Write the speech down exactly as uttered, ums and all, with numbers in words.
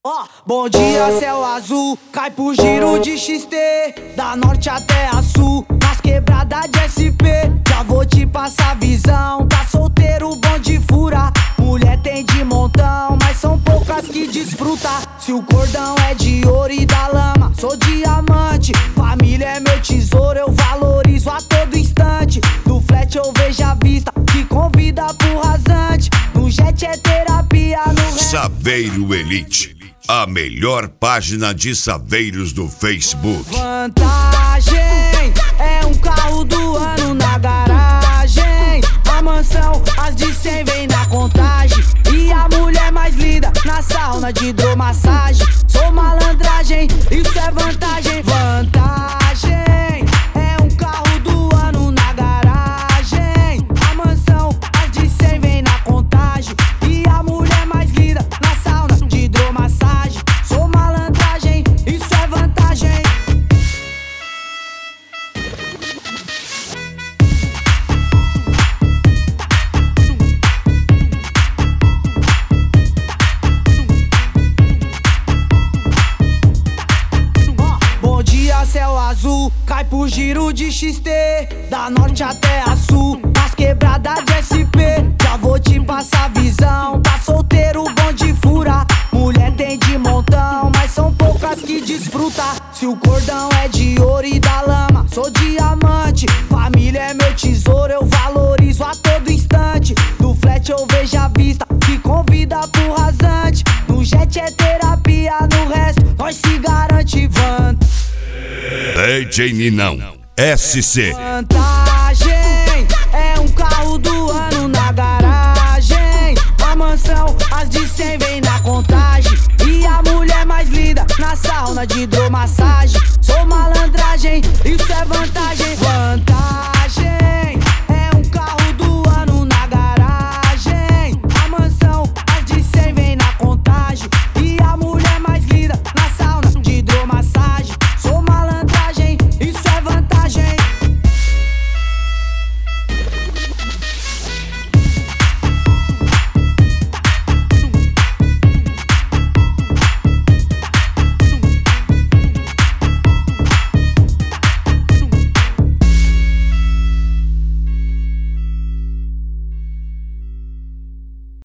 Ó, oh, bom dia, céu azul, cai pro giro de X T, da norte até a sul, nas quebradas de S P. Já vou te passar visão, tá solteiro, bom de fura. Mulher tem de montão, mas são poucas que desfruta. Se o cordão é de ouro e da lama, sou diamante. Família é meu tesouro, eu valorizo a todo instante. No flat eu vejo a vista, que convida pro rasante. No jet é terapia, no Saveiro Elite, a melhor página de saveiros do Facebook. Vantagem é um carro do ano na garagem. A mansão, as de cem vem na contagem. E a mulher mais linda na sauna de hidromassagem. Sou malandragem, isso é vantagem. Vantagem é um carro do ano na garagem. A mansão, as de cem vem na contagem. E a mulher mais linda na sauna de hidromassagem. Sou malandragem, isso é vantagem. Bom dia, céu azul, cai pro giro de X T, da norte até a sul, nas quebradas de S P. Já vou te passar visão, tá solteiro, bom de fura. Mulher tem de montão, mas são poucas que desfruta. Se o cordão é de ouro e da lama, sou diamante. Família é meu tesouro, eu valorizo a todo instante. No flat eu vejo a vista, que convida pro rasante. No jet é terapia, no resto nós se garante. Vantagem D J Ninão S C. Vantagem é um carro do ano na garagem. A mansão, as de cem vem na conta.